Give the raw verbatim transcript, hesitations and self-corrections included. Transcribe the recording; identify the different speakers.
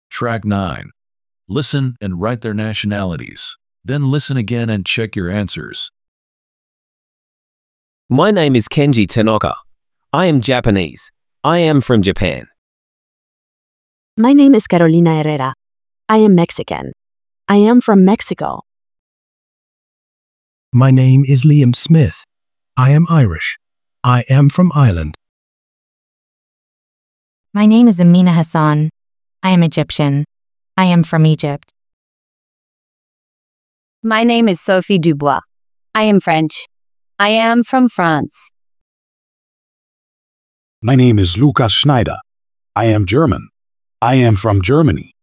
Speaker 1: Track nine. Listen and write their nationalities. Then listen again and check your answers.
Speaker 2: My name is Kenji Tanaka. I am Japanese. I am from Japan.
Speaker 3: My name is Carolina Herrera. I am Mexican. I am from Mexico.
Speaker 4: My name is Liam Smith. I am Irish. I am from Ireland.
Speaker 5: My name is Amina Hassan. I am Egyptian. I am from Egypt.
Speaker 6: My name is Sophie Dubois. I am French. I am from France.
Speaker 7: My name is Lukas Schneider. I am German. I am from Germany.